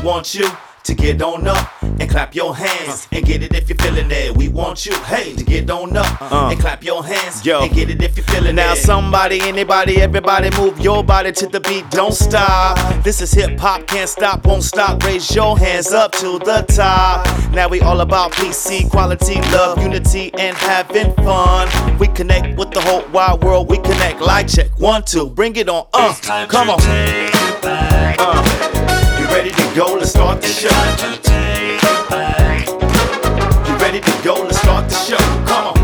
want you to get on up and clap your hands and get it if you're feeling it. We want you, hey, to get on up and clap your hands and get it if you're feeling it. Now somebody, anybody, everybody move your body to the beat, don't stop. This is hip hop, can't stop, won't stop. Raise your hands up to the top. Now we all about peace, equality, love, unity, and having fun. We connect with the whole wide world, we connect like check, 1, 2, bring it on, come on. You ready to go? Let's start the show. You ready to go? Let's start the show. Come on.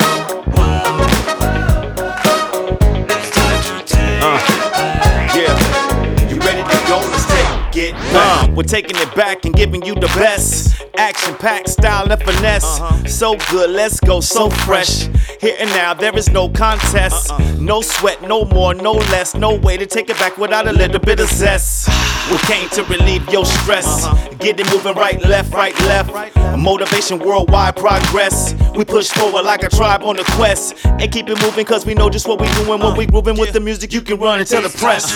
Yeah. You ready to go? Let's take it back. We're taking it back and giving you the best. Action-packed style and finesse. So good, let's go, so fresh. Here and now, there is no contest. No sweat, no more, no less. No way to take it back without a little bit of zest. We came to relieve your stress. Get it moving right, left. Motivation, worldwide progress. We push forward like a tribe on a quest. And keep it moving cause we know just what we doing. When we grooving with the music, you can run and tell the press.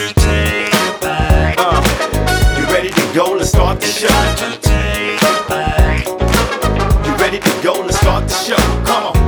You ready to go? Let's start the show. You ready to go? Let's start the show. Come on.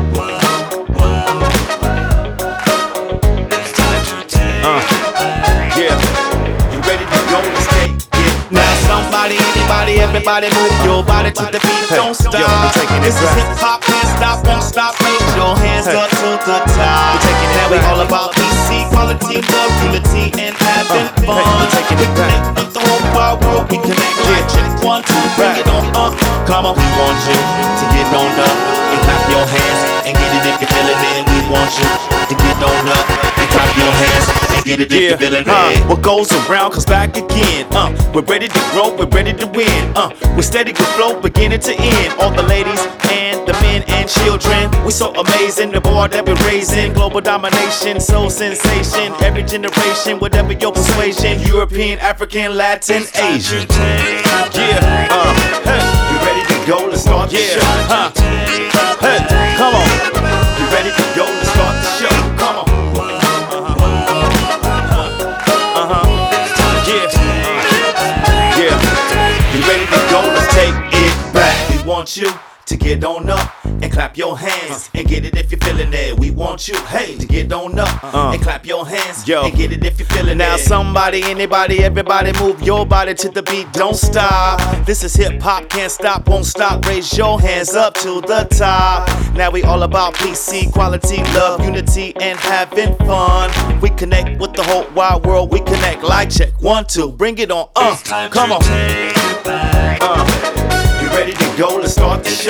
Somebody, anybody, everybody move your body to the beat, don't stop. This is hip hop, can't stop, won't stop. Raise your hands up to the top. Now we all about peace, equality, love, unity, and having fun. We connect with the whole wide world, we connect like check, 1, 2, bring it on, come on. We want you to get on up and clap your hands and get it if you're feeling it. We want you to get on up and clap your hands and get it if you're feeling it. What goes around comes back again. We're ready to grow, we're ready to win. We're steady to flow, beginning to end. All the ladies and the men and children, we so amazing. The bar that we're raising, global domination, soul sensation. Every generation, whatever your persuasion. European, African, Latin, Asian. Yeah, you ready to go? Let's start the show. Come on. You ready to go? Let's start the show. Come on. You ready to go? Let's take it back. We want you to get on up and clap your hands and get it if you're feeling it. We want you, hey, to get on up and clap your hands and get it if you're feeling it. Now somebody, anybody, everybody move your body to the beat, don't stop. This is hip hop, can't stop, won't stop. Raise your hands up to the top. Now we all about peace, equality, love, unity, and having fun. We connect with the whole wide world, we connect like check, 1, 2, bring it on, come on. You ready to go? Let's start the show.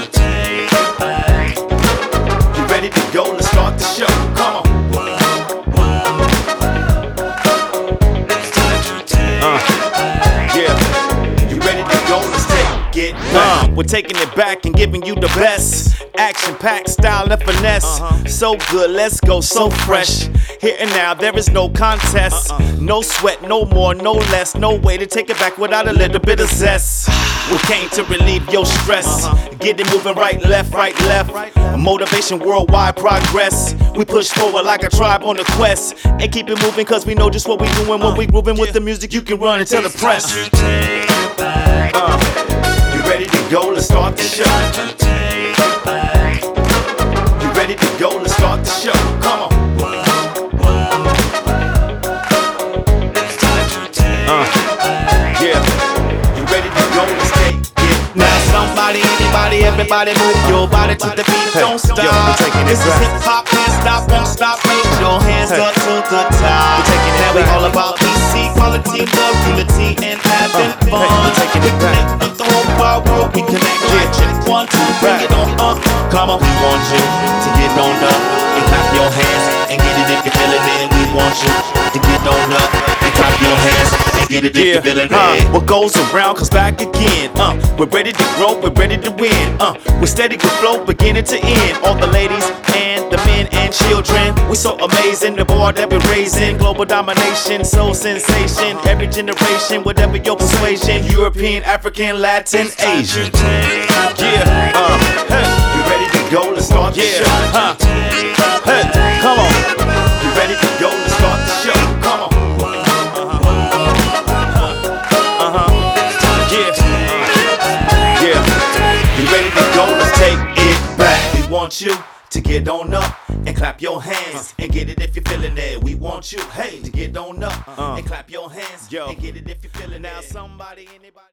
You ready to go? Let's start the show. Come on. You ready to go? Let's take it back. We're taking it back and giving you the best. Action-packed style and finesse. So good, let's go, so fresh. Here and now, there is no contest. No sweat, no more, no less. No way to take it back without a little bit of zest. We came to relieve your stress. Get it moving right, left. Motivation, worldwide progress. We push forward like a tribe on a quest. And keep it moving cause we know just what we doing. When we grooving with the music, you can run and tell the press. You ready to go? Let's start the show. You ready to go? Let's start the show. Come on. You ready to go? Let's take it. Now somebody, anybody, everybody move your body to the beat, don't stop. This is hip hop, can't stop, won't stop. Raise your hands up to the top. Now we all about peace, equality, love, unity, and having fun. We connect with the whole wide world, we connect like check, 1, 2, bring it on, come on. We want you to get on up and clap your hands and get it if you're feeling it. We want you to get on up and clap your hands and get it if you're feeling it. What goes around comes back again. We're ready to grow, we're ready to win. We're steady to flow, beginning to end. All the ladies and the men and children, we so amazing. The bar that we're raising, global domination, soul sensation. Every generation, whatever your persuasion. European, African, Latin, Asian. Yeah, you ready to go? Let's start the show. Come on. You ready to go? Let's start the show. Come on. want you to get on up and clap your hands and get it if you're feeling it. We want you, hey, to get on up and clap your hands and get it if you're feeling it. Now somebody, anybody.